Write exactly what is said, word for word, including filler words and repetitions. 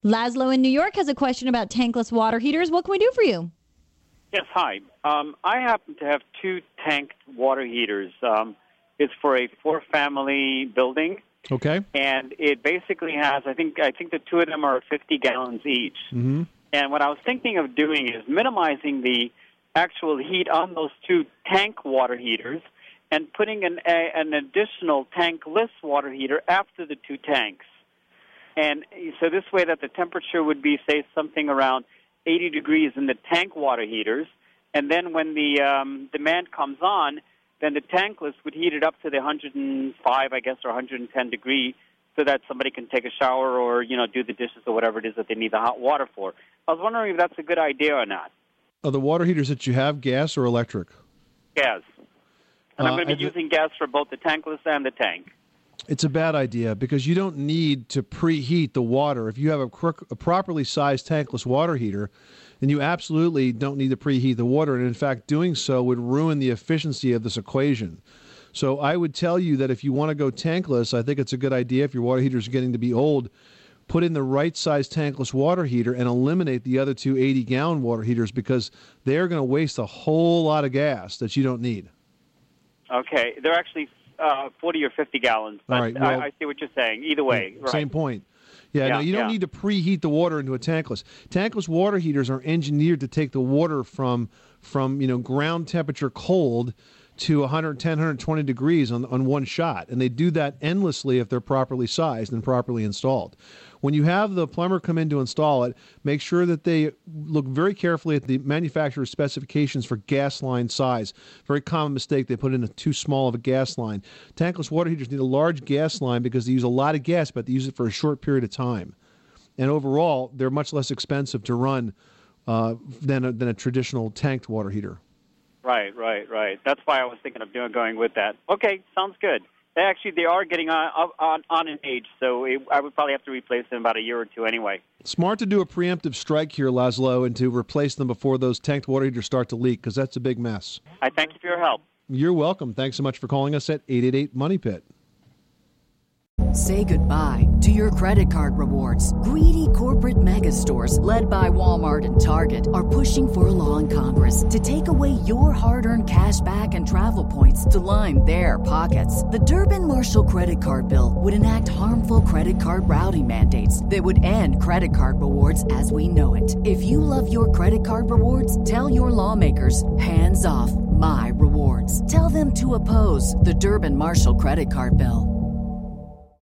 Laszlo in New York has a question about tankless water heaters. What can we do for you? Yes, hi. Um, I happen to have two tanked water heaters. Um, it's for a four-family building. Okay. And it basically has, I think, I think the two of them are fifty gallons each. Mm-hmm. And what I was thinking of doing is minimizing the actual heat on those two tank water heaters and putting an, a, an additional tankless water heater after the two tanks. And so this way that the temperature would be, say, something around eighty degrees in the tank water heaters. And then when the um, demand comes on, then the tankless would heat it up to the one hundred five, I guess, or one hundred ten degree so that somebody can take a shower or, you know, do the dishes or whatever it is that they need the hot water for. I was wondering if that's a good idea or not. Are the water heaters that you have gas or electric? Gas. And Uh, I'm going to be I- using gas for both the tankless and the tank. It's a bad idea because you don't need to preheat the water. If you have a, crook, a properly sized tankless water heater, then you absolutely don't need to preheat the water. And in fact, doing so would ruin the efficiency of this equation. So I would tell you that if you want to go tankless, I think it's a good idea. If your water heater is getting to be old, put in the right size tankless water heater and eliminate the other two eighty gallon water heaters because they're going to waste a whole lot of gas that you don't need. Okay. They're actually uh, forty or fifty gallons, but All right, well- I, I see what you're saying. Either way. Right. Same point. Yeah, Yeah, no, you don't yeah. need to preheat the water into a tankless. Tankless water heaters are engineered to take the water from from you know ground temperature cold to one hundred ten, one hundred twenty degrees on on one shot, and they do that endlessly if they're properly sized and properly installed. When you have the plumber come in to install it, make sure that they look very carefully at the manufacturer's specifications for gas line size. Very common mistake, they put in a too small of a gas line. Tankless water heaters need a large gas line because they use a lot of gas, but they use it for a short period of time. And overall, they're much less expensive to run uh, than, a, than a traditional tanked water heater. Right, right, right. That's why I was thinking of doing going with that. Okay, sounds good. They actually, they are getting on on, on an age, so it, I would probably have to replace them in about a year or two anyway. Smart to do a preemptive strike here, Laszlo, and to replace them before those tanked water heaters start to leak, because that's a big mess. I thank you for your help. You're welcome. Thanks so much for calling us at eight eight eight money pit. Say goodbye to your credit card rewards. Greedy corporate mega stores, led by Walmart and Target, are pushing for a law in Congress to take away your hard-earned cash back and travel points to line their pockets. The Durbin-Marshall credit card bill would enact harmful credit card routing mandates that would end credit card rewards as we know it. If you love your credit card rewards, tell your lawmakers, hands off my rewards. Tell them to oppose the Durbin-Marshall credit card bill.